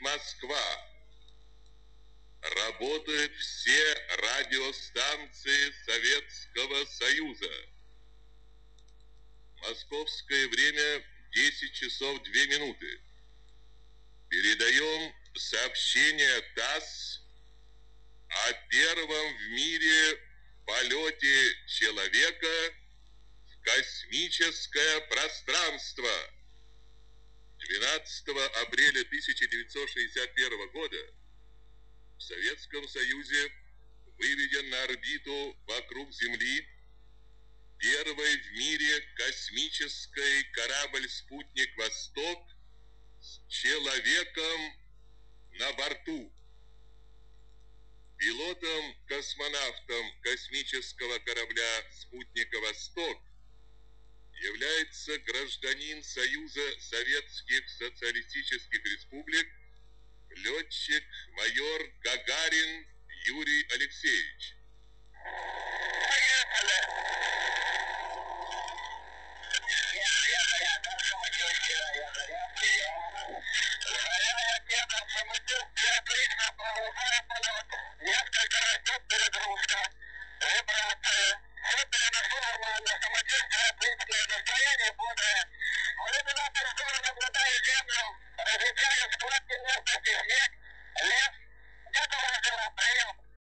Москва. Работают все радиостанции Советского Союза. Московское время 10 часов 2 минуты. Передаем сообщение ТАСС о первом в мире полете человека в космическое пространство. 12 апреля 1961 года в Советском Союзе выведен на орбиту вокруг Земли первый в мире космический корабль-спутник «Восток» с человеком на борту. Пилотом-космонавтом космического корабля «Спутника Восток» является гражданин Союза Советских Социалистических Республик, летчик-майор Гагарин Юрий Алексеевич.